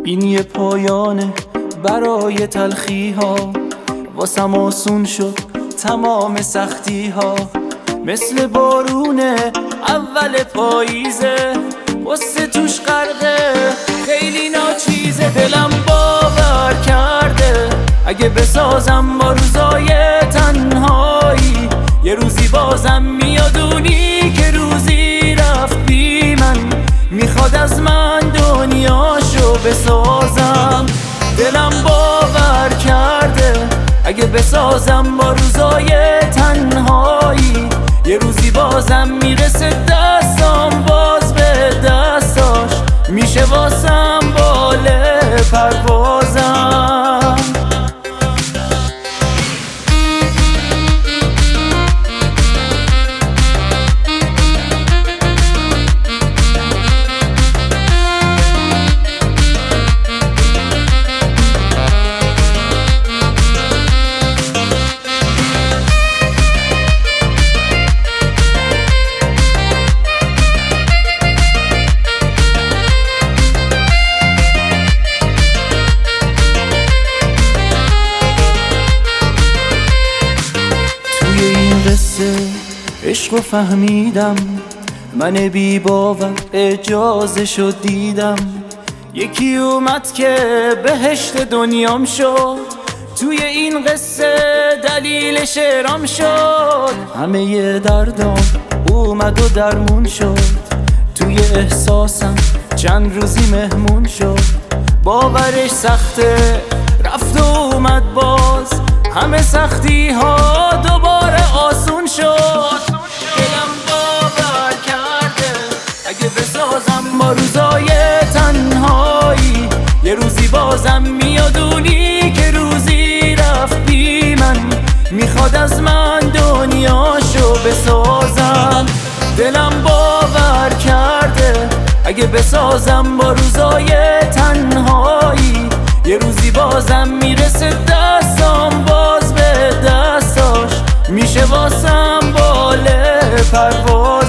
این یه پایانه برای تلخی ها، واسم آسون شد تمام سختی ها. مثل بارونه اول پاییزه، واسه توش غرقه خیلی ناچیزه. دلم باور کرده اگه بسازم با روزای تنهایی، یه روزی بازم میادونی که روزی رفت بی من، میخواد از من دنیاشو بسازم. دلم باور کرده اگه بسازم با روزای تنهایی، یه روزی بازم میرسه دستام باز به دستاش، میشه واسم باله پروازم. عشق فهمیدم، من بی باور اجازه‌شو دیدم. یکی اومد که بهشت دنیام شد، توی این قصه دلیل شعرام شد. همه دردام اومد و درمون شد، توی احساسم چند روزی مهمون شد. باورش سخته رفت و اومد باز، همه سختی ها دوباره آسون شد. دلم باور کرده اگه بسازم با روزای تنهایی، یه روزی بازم میادونی که روزی رفت بی من، میخواد از من دنیاشو بسازم. دلم باور کرده اگه بسازم با روزای تنهایی، یه روزی بازم میرسه دستام باز به دستاش، میشه واسم باله پرواز.